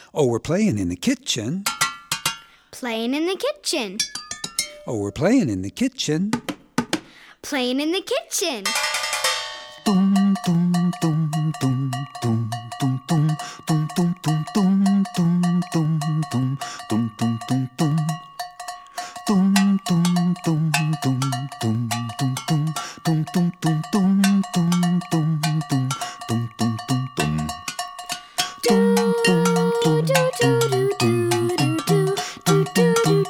Oh, we're playing in the kitchen. Playing in the kitchen. Oh, we're playing in the kitchen. Playing in the kitchen. Dum dum dum dum dum dum dum dum dum dum dum dum dum dum dum dum dum dum. Dum dum dum dum dum dum dum dum dum dum dum dum dum dum dum dum dum dum. Dum dum dum dum dum dum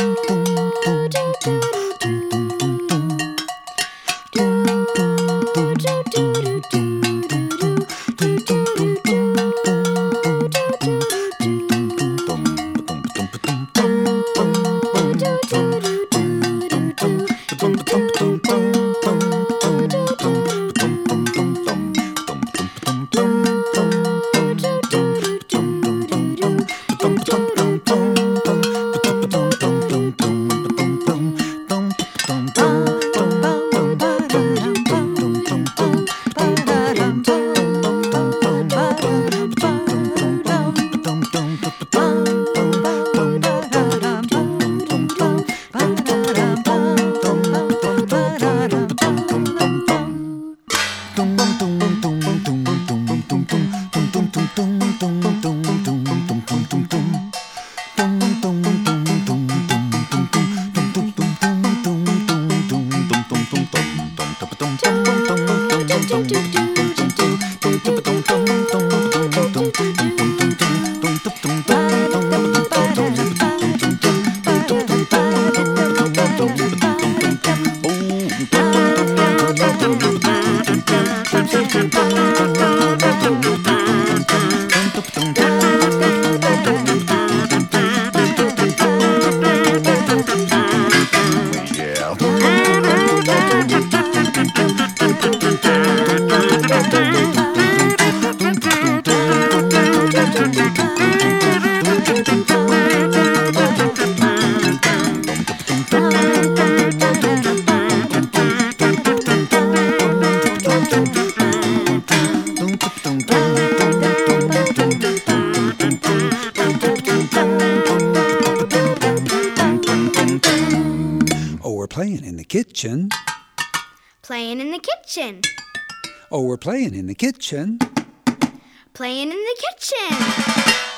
Oh, we're playing in the kitchen. Playing in the kitchen. Oh, we're playing in the kitchen. Playing in the kitchen.